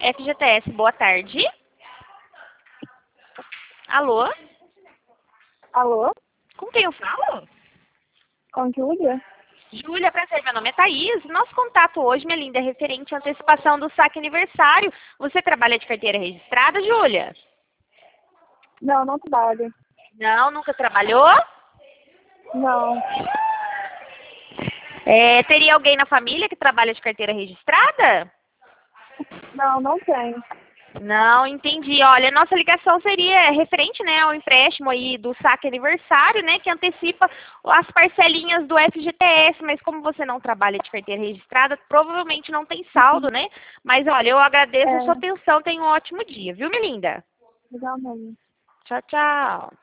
FGTS, boa tarde. Alô? Alô? Com quem eu falo? Com Júlia? Júlia, prazer, meu nome é Thaís. Nosso contato hoje, minha linda, é referente à antecipação do saque aniversário. Você trabalha de carteira registrada, Júlia? Não, não trabalho. Não, nunca trabalhou? Não, Teria alguém na família que trabalha de carteira registrada? não tenho. Não, entendi. Olha, nossa ligação seria referente, né, ao empréstimo aí do saque aniversário, né, que antecipa as parcelinhas do FGTS, mas como você não trabalha de carteira registrada, provavelmente não tem saldo, né? Mas olha, eu agradeço a sua atenção, tenha um ótimo dia, viu, minha linda? Legalmente. Tchau, tchau.